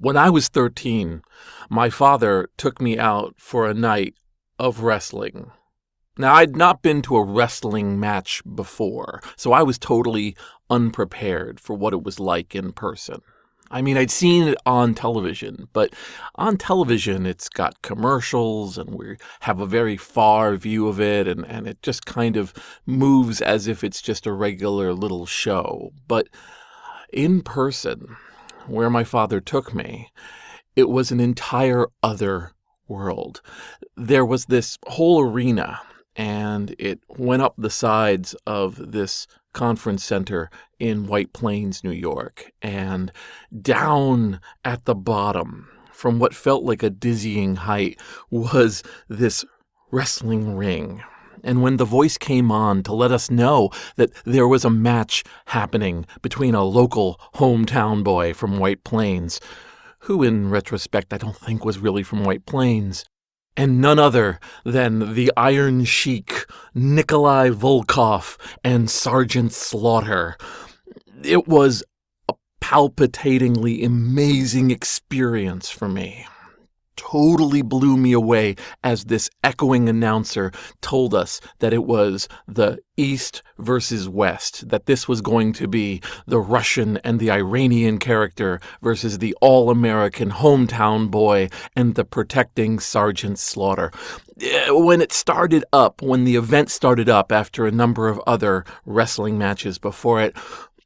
When I was 13, my father took me out for a night of wrestling. Now, I'd not been to a wrestling match before, so I was totally unprepared for what it was like in person. I mean, I'd seen it on television, but on television it's got commercials and we have a very far view of it, and it just kind of moves as if it's just a regular little show. But in person, where my father took me, it was an entire other world. There was this whole arena, and it went up the sides of this conference center in White Plains, New York, and down at the bottom, from what felt like a dizzying height, was this wrestling ring. And when the voice came on to let us know that there was a match happening between a local hometown boy from White Plains, who in retrospect I don't think was really from White Plains, and none other than the Iron Sheik, Nikolai Volkov, and Sergeant Slaughter, it was a palpitatingly amazing experience for me. Totally blew me away as this echoing announcer told us that it was the East versus West, that this was going to be the Russian and the Iranian character versus the all-American hometown boy and the protecting Sergeant Slaughter. When the event started up after a number of other wrestling matches before it,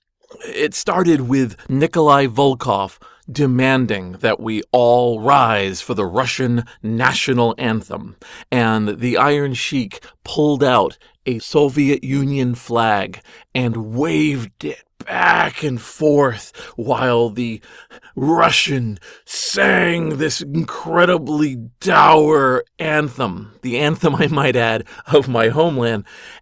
it started with Nikolai Volkov demanding that we all rise for the Russian national anthem, and the Iron Sheik pulled out a Soviet Union flag and waved it back and forth while the Russian sang this incredibly dour anthem, the anthem, I might add, of my homeland,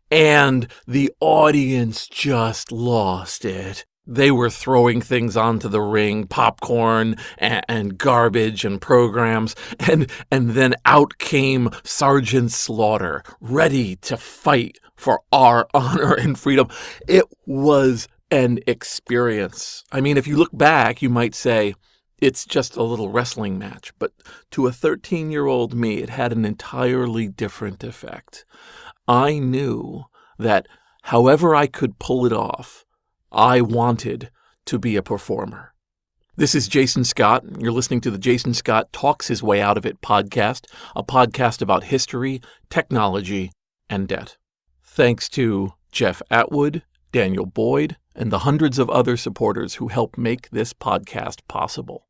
and the audience just lost it. They were throwing things onto the ring, popcorn and garbage and programs, and then out came Sergeant Slaughter, ready to fight for our honor and freedom. It was an experience. I mean, if you look back, you might say it's just a little wrestling match, but to a 13-year-old me, it had an entirely different effect. I knew that however I could pull it off, I wanted to be a performer. This is Jason Scott. You're listening to the Jason Scott Talks His Way Out of It podcast, a podcast about history, technology, and debt. Thanks to Jeff Atwood, Daniel Boyd, and the hundreds of other supporters who help make this podcast possible.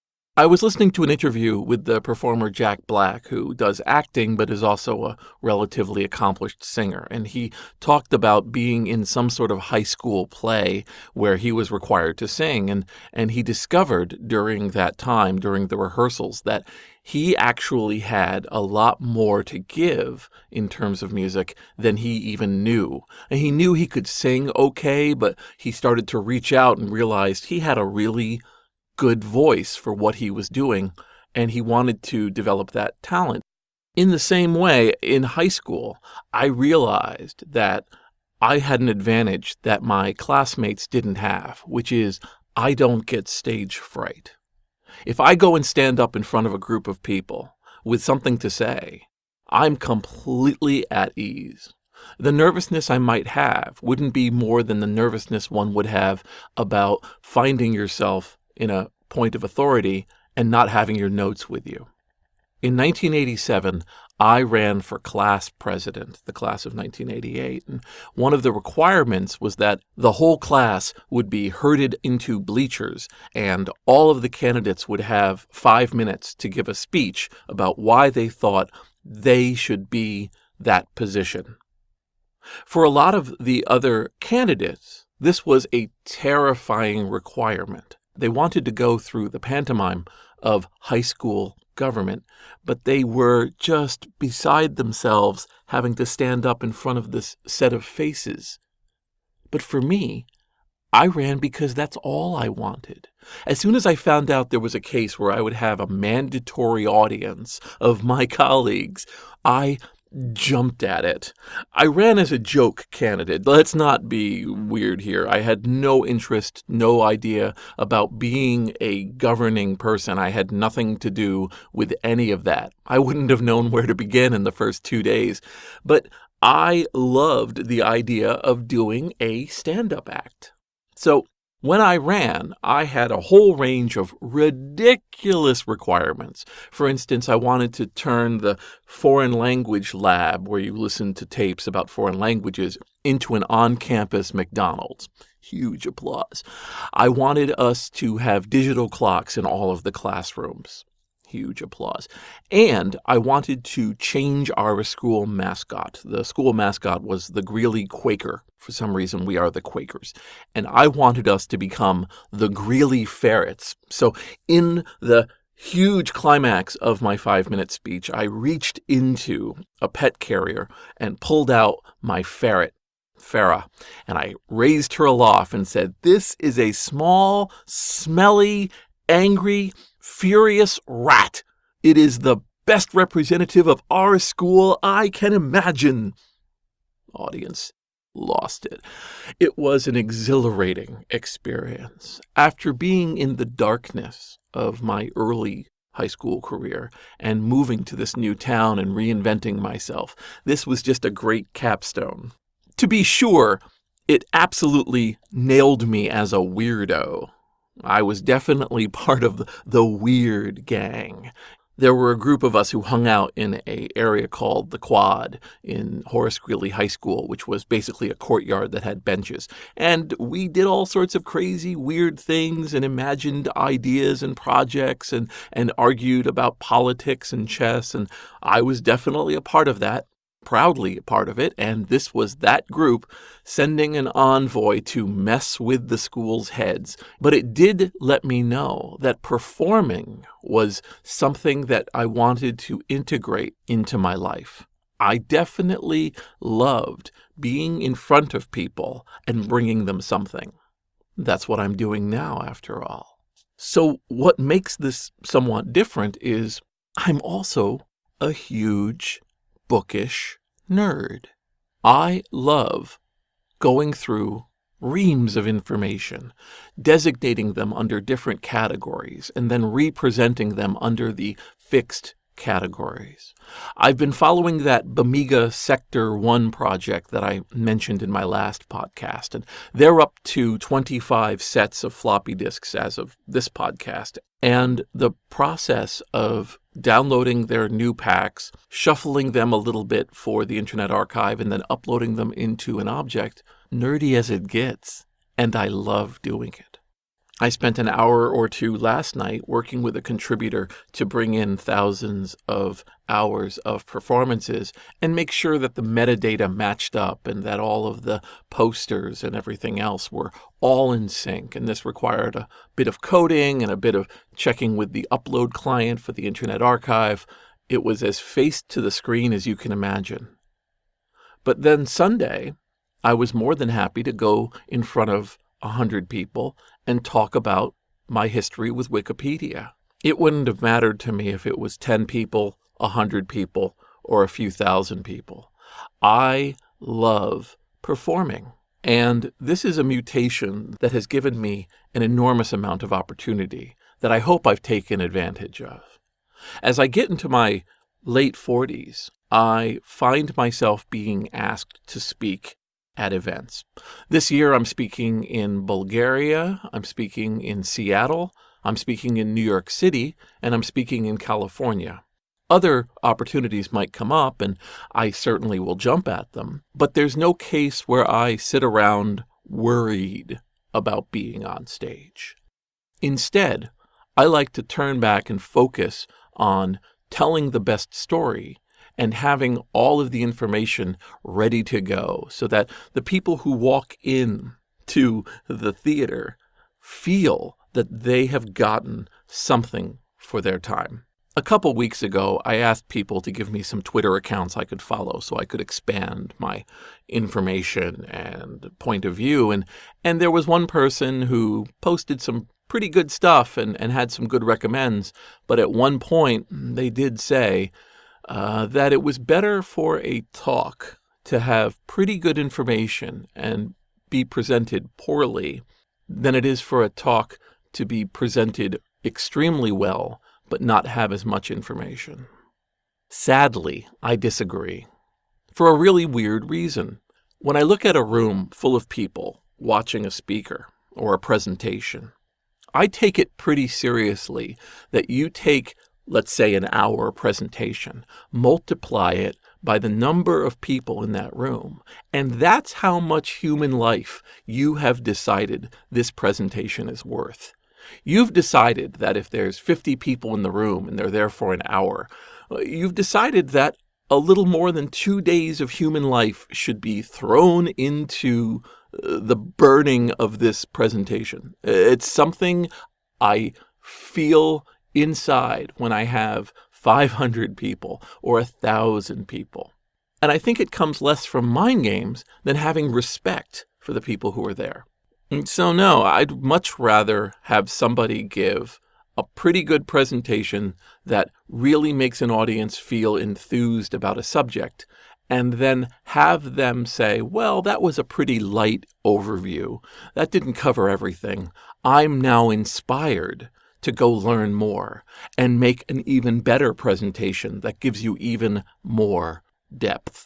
I was listening to an interview with the performer Jack Black, who does acting but is also a relatively accomplished singer, and he talked about being in some sort of high school play where he was required to sing, and he discovered during that time, during the rehearsals, that he actually had a lot more to give in terms of music than he even knew. And he knew he could sing okay, but he started to reach out and realized he had a really good voice for what he was doing, and he wanted to develop that talent. In the same way, in high school, I realized that I had an advantage that my classmates didn't have, which is I don't get stage fright. If I go and stand up in front of a group of people with something to say, I'm completely at ease. The nervousness I might have wouldn't be more than the nervousness one would have about finding yourself in a point of authority and not having your notes with you. In 1987, I ran for class president, the class of 1988, and one of the requirements was that the whole class would be herded into bleachers, and all of the candidates would have 5 minutes to give a speech about why they thought they should be that position. For a lot of the other candidates, this was a terrifying requirement. They wanted to go through the pantomime of high school government, but they were just beside themselves having to stand up in front of this set of faces. But for me, I ran because that's all I wanted. As soon as I found out there was a case where I would have a mandatory audience of my colleagues, I jumped at it. I ran as a joke candidate. Let's not be weird here. I had no interest, no idea about being a governing person. I had nothing to do with any of that. I wouldn't have known where to begin in the first 2 days. But I loved the idea of doing a stand-up act. So when I ran, I had a whole range of ridiculous requirements. For instance, I wanted to turn the foreign language lab, where you listen to tapes about foreign languages, into an on-campus McDonald's. Huge applause. I wanted us to have digital clocks in all of the classrooms. Huge applause. And I wanted to change our school mascot. The school mascot was the Greeley Quaker. For some reason, we are the Quakers. And I wanted us to become the Greeley Ferrets. So in the huge climax of my 5-minute speech, I reached into a pet carrier and pulled out my ferret, Farah, and I raised her aloft and said, "This is a small, smelly, angry, furious rat. It is the best representative of our school I can imagine." Audience lost it. It was an exhilarating experience. After being in the darkness of my early high school career and moving to this new town and reinventing myself, this was just a great capstone. To be sure, it absolutely nailed me as a weirdo. I was definitely part of the weird gang. There were a group of us who hung out in an area called the Quad in Horace Greeley High School, which was basically a courtyard that had benches. And we did all sorts of crazy, weird things and imagined ideas and projects and argued about politics and chess. And I was definitely a part of that. Proudly a part of it, and this was that group sending an envoy to mess with the school's heads. But it did let me know that performing was something that I wanted to integrate into my life. I definitely loved being in front of people and bringing them something. That's what I'm doing now, after all. So what makes this somewhat different is I'm also a huge bookish nerd. I love going through reams of information, designating them under different categories, and then representing them under the fixed categories. I've been following that Bamiga Sector 1 project that I mentioned in my last podcast, and they're up to 25 sets of floppy disks as of this podcast. And the process of downloading their new packs, shuffling them a little bit for the Internet Archive, and then uploading them into an object, nerdy as it gets, and I love doing it. I spent an hour or two last night working with a contributor to bring in thousands of hours of performances and make sure that the metadata matched up and that all of the posters and everything else were all in sync. And this required a bit of coding and a bit of checking with the upload client for the Internet Archive. It was as faced to the screen as you can imagine. But then Sunday, I was more than happy to go in front of 100 people and talk about my history with Wikipedia. It wouldn't have mattered to me if it was 10 people, 100 people, or a few thousand people. I love performing. And this is a mutation that has given me an enormous amount of opportunity that I hope I've taken advantage of. As I get into my late 40s, I find myself being asked to speak at events. This year, I'm speaking in Bulgaria, I'm speaking in Seattle, I'm speaking in New York City, and I'm speaking in California. Other opportunities might come up, and I certainly will jump at them, but there's no case where I sit around worried about being on stage. Instead, I like to turn back and focus on telling the best story and having all of the information ready to go so that the people who walk in to the theater feel that they have gotten something for their time. A couple weeks ago, I asked people to give me some Twitter accounts I could follow so I could expand my information and point of view. And there was one person who posted some pretty good stuff and had some good recommends. But at one point, they did say, that it was better for a talk to have pretty good information and be presented poorly than it is for a talk to be presented extremely well but not have as much information. Sadly, I disagree. For a really weird reason. When I look at a room full of people watching a speaker or a presentation, I take it pretty seriously that you take, let's say, an hour presentation, multiply it by the number of people in that room, and that's how much human life you have decided this presentation is worth. You've decided that if there's 50 people in the room and they're there for an hour, you've decided that a little more than 2 days of human life should be thrown into the burning of this presentation. It's something I feel inside when I have 500 people or 1,000 people. And I think it comes less from mind games than having respect for the people who are there. And so no, I'd much rather have somebody give a pretty good presentation that really makes an audience feel enthused about a subject, and then have them say, well, that was a pretty light overview. That didn't cover everything. I'm now inspired to go learn more and make an even better presentation that gives you even more depth.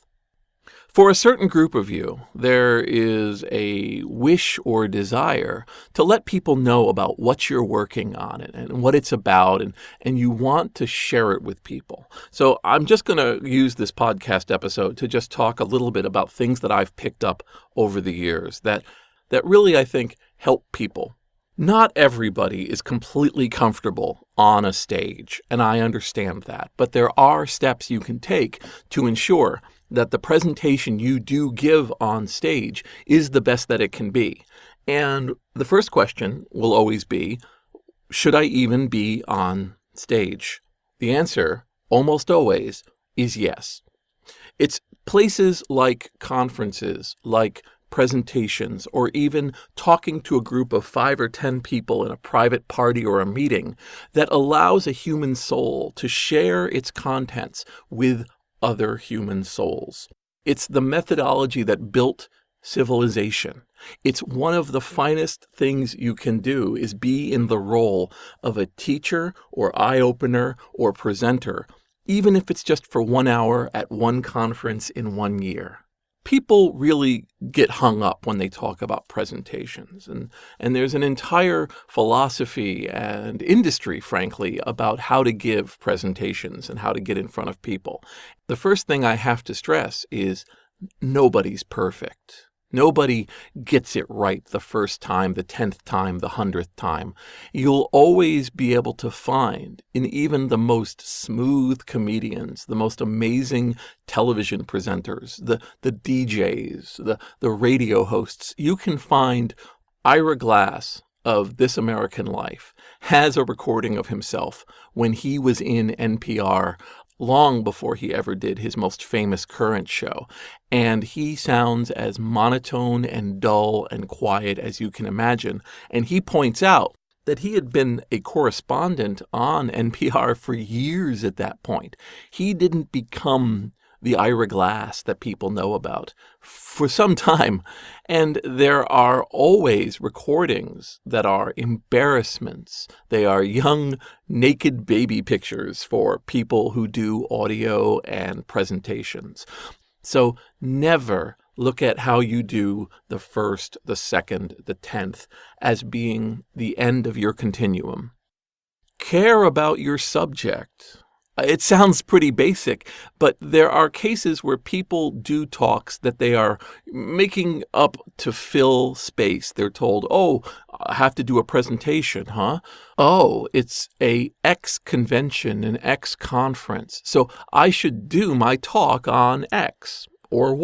For a certain group of you, there is a wish or desire to let people know about what you're working on and what it's about, and you want to share it with people. So I'm just going to use this podcast episode to just talk a little bit about things that I've picked up over the years that really, I think, help people. Not everybody is completely comfortable on a stage, and I understand that, but there are steps you can take to ensure that the presentation you do give on stage is the best that it can be. And the first question will always be, should I even be on stage? The answer, almost always, is yes. It's places like conferences, like presentations, or even talking to a group of 5 or 10 people in a private party or a meeting that allows a human soul to share its contents with other human souls. It's the methodology that built civilization. It's one of the finest things you can do is be in the role of a teacher or eye-opener or presenter, even if it's just for 1 hour at one conference in 1 year. People really get hung up when they talk about presentations, and there's an entire philosophy and industry, frankly, about how to give presentations and how to get in front of people. The first thing I have to stress is nobody's perfect. Nobody gets it right the first time, the 10th time, the 100th time. You'll always be able to find in even the most smooth comedians, the most amazing television presenters, the DJs, the radio hosts, you can find Ira Glass of This American Life has a recording of himself when he was in NPR long before he ever did his most famous current show. And he sounds as monotone and dull and quiet as you can imagine. And he points out that he had been a correspondent on NPR for years at that point. He didn't become the Ira Glass that people know about for some time. And there are always recordings that are embarrassments. They are young, naked baby pictures for people who do audio and presentations. So never look at how you do the first, the second, the 10th as being the end of your continuum. Care about your subject. It sounds pretty basic, but there are cases where people do talks that they are making up to fill space. They're told, oh, I have to do a presentation, huh? Oh, it's a X convention, an X conference, so I should do my talk on X. Or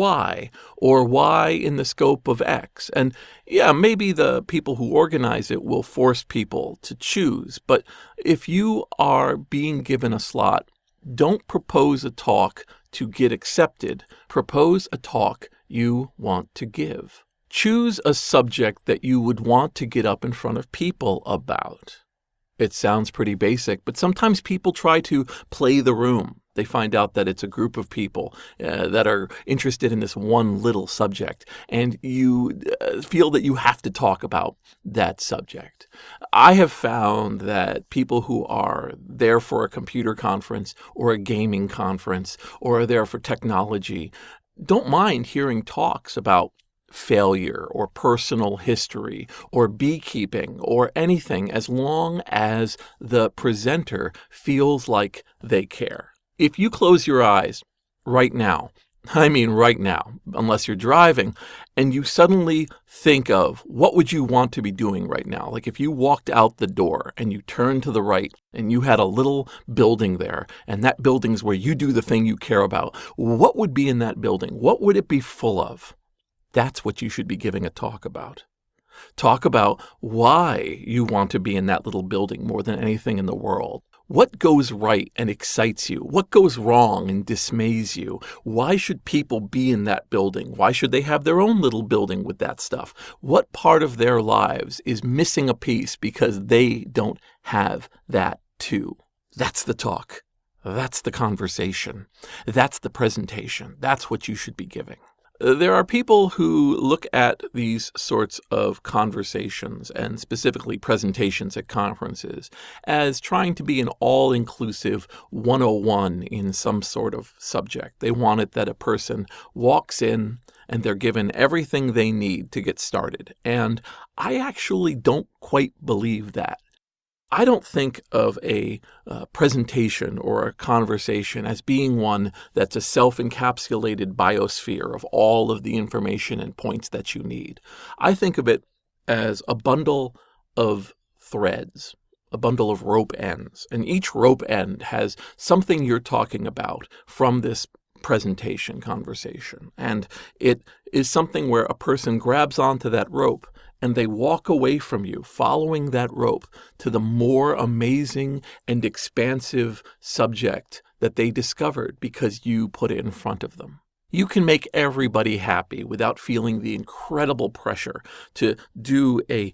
Y in the scope of X. And yeah, maybe the people who organize it will force people to choose. But if you are being given a slot, don't propose a talk to get accepted. Propose a talk you want to give. Choose a subject that you would want to get up in front of people about. It sounds pretty basic, but sometimes people try to play the room. They find out that it's a group of people that are interested in this one little subject, and you feel that you have to talk about that subject. I have found that people who are there for a computer conference or a gaming conference or are there for technology don't mind hearing talks about failure or personal history or beekeeping or anything, as long as the presenter feels like they care. If you close your eyes right now, I mean right now, unless you're driving, and you suddenly think of what would you want to be doing right now? Like if you walked out the door and you turned to the right and you had a little building there, and that building's where you do the thing you care about, what would be in that building? What would it be full of? That's what you should be giving a talk about. Talk about why you want to be in that little building more than anything in the world. What goes right and excites you? What goes wrong and dismays you? Why should people be in that building? Why should they have their own little building with that stuff? What part of their lives is missing a piece because they don't have that too? That's the talk. That's the conversation. That's the presentation. That's what you should be giving. There are people who look at these sorts of conversations, and specifically presentations at conferences, as trying to be an all-inclusive 101 in some sort of subject. They want it that a person walks in and they're given everything they need to get started. And I actually don't quite believe that. I don't think of a presentation or a conversation as being one that's a self-encapsulated biosphere of all of the information and points that you need. I think of it as a bundle of threads, a bundle of rope ends, and each rope end has something you're talking about from this presentation conversation. And it is something where a person grabs onto that rope and they walk away from you following that rope to the more amazing and expansive subject that they discovered because you put it in front of them. You can make everybody happy without feeling the incredible pressure to do a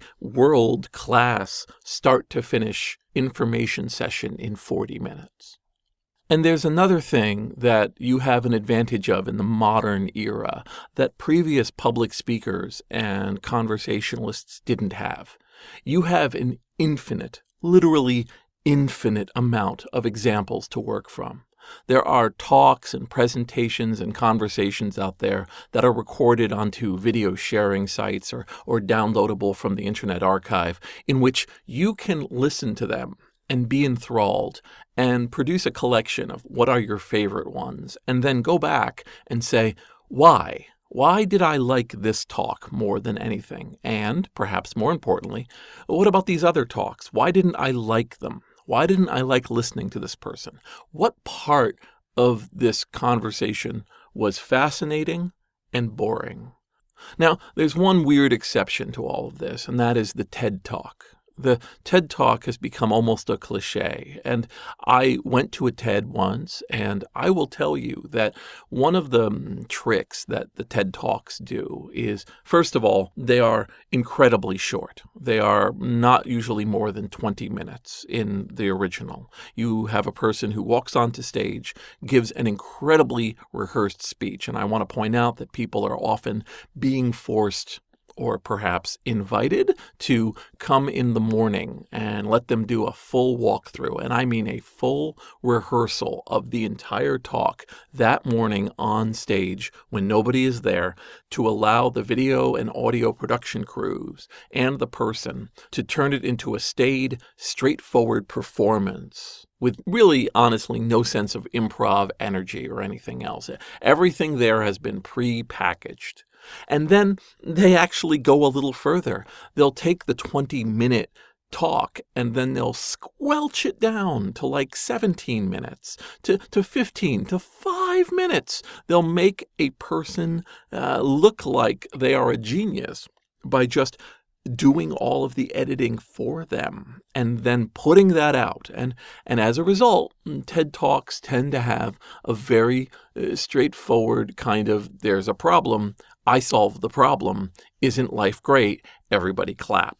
world-class start-to-finish information session in 40 minutes. And there's another thing that you have an advantage of in the modern era that previous public speakers and conversationalists didn't have. You have an infinite, literally infinite amount of examples to work from. There are talks and presentations and conversations out there that are recorded onto video sharing sites or downloadable from the Internet Archive, in which you can listen to them and be enthralled and produce a collection of what are your favorite ones, and then go back and say, why? Why did I like this talk more than anything? And, perhaps more importantly, what about these other talks? Why didn't I like them? Why didn't I like listening to this person? What part of this conversation was fascinating and boring? Now, there's one weird exception to all of this, and that is the TED Talk. The TED Talk has become almost a cliche, and I went to a TED once, and I will tell you that one of the tricks that the TED Talks do is, first of all, they are incredibly short. They are not usually more than 20 minutes in the original. You have a person who walks onto stage, gives an incredibly rehearsed speech, and I want to point out that people are often being forced or perhaps invited to come in the morning and let them do a full walkthrough. And I mean a full rehearsal of the entire talk that morning on stage when nobody is there, to allow the video and audio production crews and the person to turn it into a staid, straightforward performance with really, honestly, no sense of improv energy or anything else. Everything there has been pre-packaged. And then they actually go a little further. They'll take the 20-minute talk and then they'll squelch it down to like 17 minutes, to 15, to 5 minutes. They'll make a person look like they are a genius by just doing all of the editing for them and then putting that out. And as a result, TED Talks tend to have a very straightforward kind of, there's a problem, I solve the problem, isn't life great, everybody claps.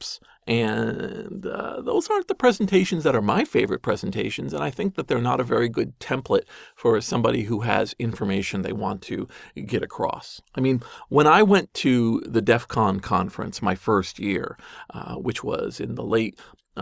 And those aren't the presentations that are my favorite presentations, and I think that they're not a very good template for somebody who has information they want to get across. I mean, when I went to the DEF CON conference my first year, which was in the late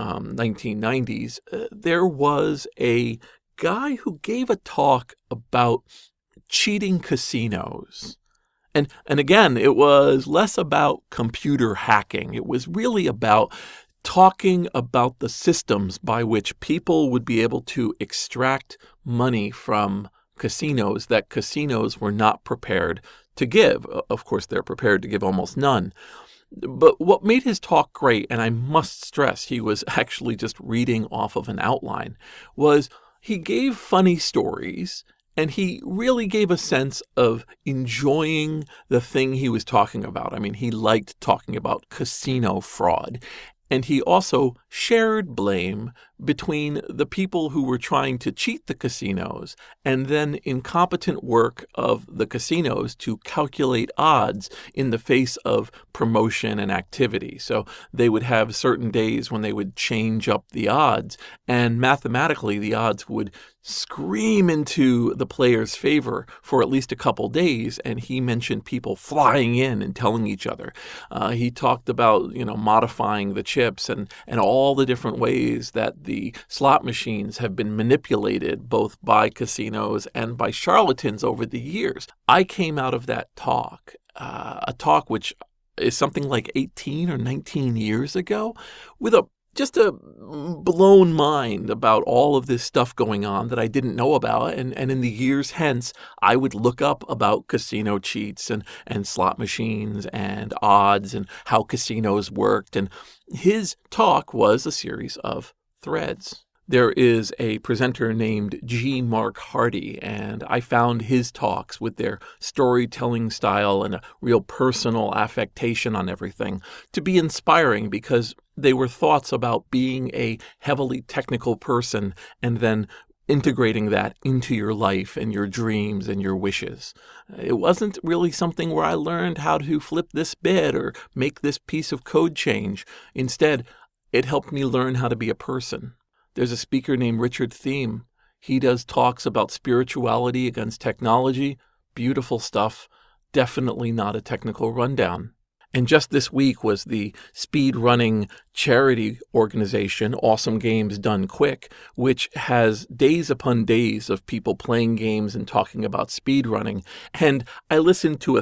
1990s, there was a guy who gave a talk about cheating casinos. And again, it was less about computer hacking. It was really about talking about the systems by which people would be able to extract money from casinos that casinos were not prepared to give. Of course, they're prepared to give almost none. But what made his talk great, and I must stress he was actually just reading off of an outline, was he gave funny stories. And he really gave a sense of enjoying the thing he was talking about. I mean, he liked talking about casino fraud. And he also shared blame between the people who were trying to cheat the casinos and then incompetent work of the casinos to calculate odds in the face of promotion and activity. So they would have certain days when they would change up the odds, and mathematically the odds would scream into the player's favor for at least a couple days. And he mentioned people flying in and telling each other. He talked about, modifying the chips and all the different ways that the slot machines have been manipulated both by casinos and by charlatans over the years. I came out of that talk, a talk which is something like 18 or 19 years ago, with just a blown mind about all of this stuff going on that I didn't know about. And in the years hence, I would look up about casino cheats and slot machines and odds and how casinos worked. And his talk was a series of threads. There is a presenter named G. Mark Hardy, and I found his talks with their storytelling style and a real personal affectation on everything to be inspiring, because they were thoughts about being a heavily technical person and then integrating that into your life and your dreams and your wishes. It wasn't really something where I learned how to flip this bit or make this piece of code change. Instead, it helped me learn how to be a person. There's a speaker named Richard Thiem. He does talks about spirituality against technology. Beautiful stuff. Definitely not a technical rundown. And just this week was the speed running charity organization, Awesome Games Done Quick, which has days upon days of people playing games and talking about speed running. And I listened to a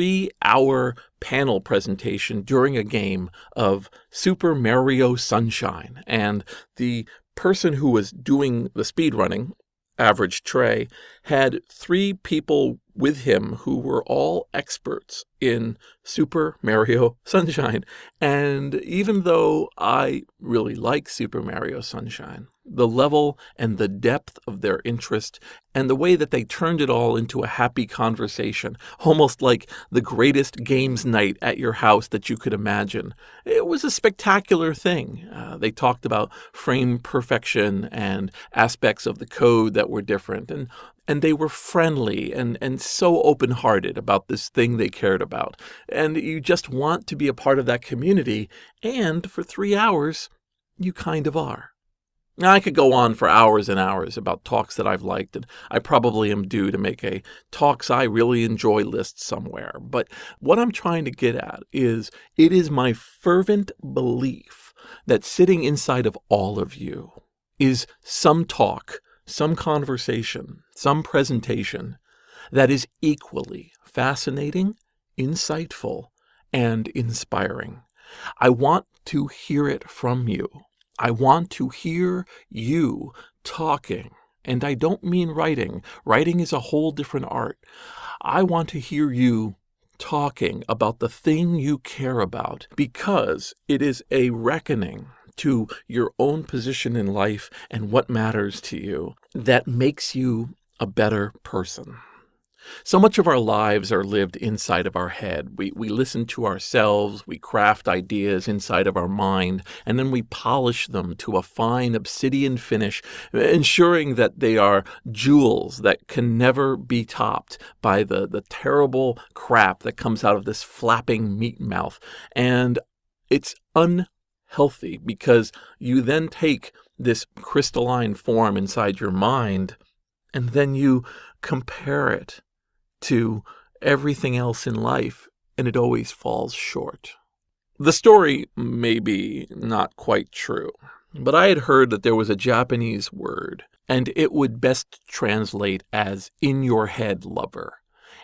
3-hour panel presentation during a game of Super Mario Sunshine. And the person who was doing the speed running, Average Trey, had 3 people with him who were all experts in Super Mario Sunshine. And even though I really like Super Mario Sunshine, the level and the depth of their interest and the way that they turned it all into a happy conversation, almost like the greatest games night at your house that you could imagine. It was a spectacular thing. They talked about frame perfection and aspects of the code that were different, and they were friendly and so open-hearted about this thing they cared about. And you just want to be a part of that community, and for 3 hours, you kind of are. Now, I could go on for hours and hours about talks that I've liked, and I probably am due to make a talks I really enjoy list somewhere. But what I'm trying to get at is, it is my fervent belief that sitting inside of all of you is some talk, some conversation, some presentation that is equally fascinating, insightful, and inspiring. I want to hear it from you. I want to hear you talking. And I don't mean writing. Writing is a whole different art. I want to hear you talking about the thing you care about, because it is a reckoning to your own position in life and what matters to you that makes you a better person. So much of our lives are lived inside of our head. We listen to ourselves, we craft ideas inside of our mind, and then we polish them to a fine obsidian finish, ensuring that they are jewels that can never be topped by the terrible crap that comes out of this flapping meat mouth. And it's unhealthy healthy, because you then take this crystalline form inside your mind and then you compare it to everything else in life, and it always falls short. The story may be not quite true, but I had heard that there was a Japanese word, and it would best translate as in your head lover.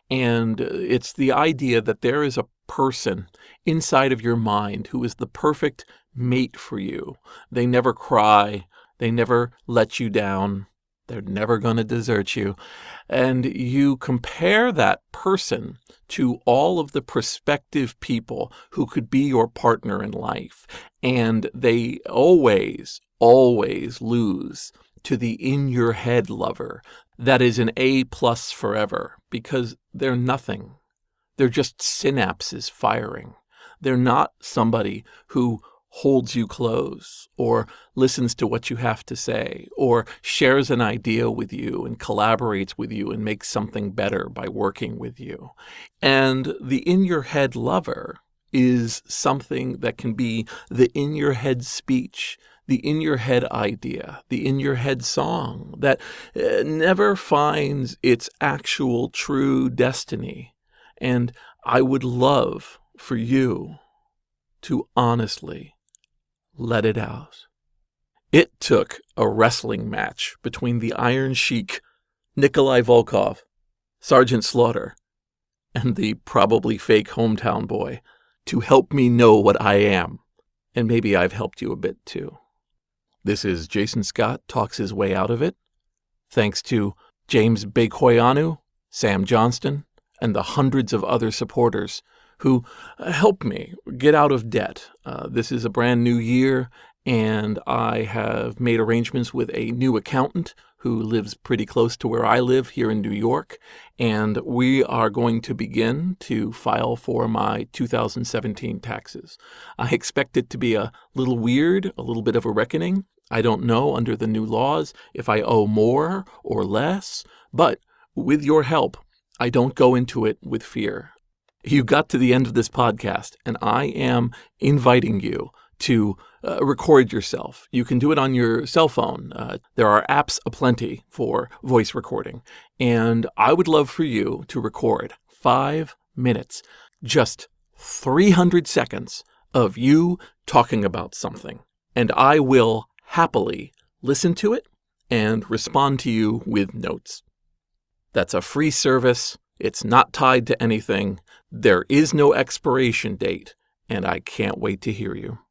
And it's the idea that there is a person inside of your mind who is the perfect mate for you. They never cry. They never let you down. They're never going to desert you. And you compare that person to all of the prospective people who could be your partner in life. And they always, always lose to the in-your-head lover that is an A+ forever, because they're nothing. They're just synapses firing. They're not somebody who holds you close or listens to what you have to say or shares an idea with you and collaborates with you and makes something better by working with you. And the in-your-head lover is something that can be the in-your-head speech, the in-your-head idea, the in-your-head song that never finds its actual true destiny. And I would love for you to honestly let it out. It took a wrestling match between the Iron Sheik, Nikolai Volkov, Sergeant Slaughter, and the probably fake hometown boy to help me know what I am. And maybe I've helped you a bit too. This is Jason Scott Talks His Way Out of It. Thanks to James Bekoyanu, Sam Johnston, and the hundreds of other supporters who helped me get out of debt. This is a brand new year, and I have made arrangements with a new accountant who lives pretty close to where I live here in New York, and we are going to begin to file for my 2017 taxes. I expect it to be a little weird, a little bit of a reckoning. I don't know under the new laws if I owe more or less, but with your help, I don't go into it with fear. You got to the end of this podcast, and I am inviting you to record yourself. You can do it on your cell phone. There are apps aplenty for voice recording. And I would love for you to record 5 minutes, just 300 seconds of you talking about something. And I will happily listen to it and respond to you with notes. That's a free service. It's not tied to anything. There is no expiration date, and I can't wait to hear you.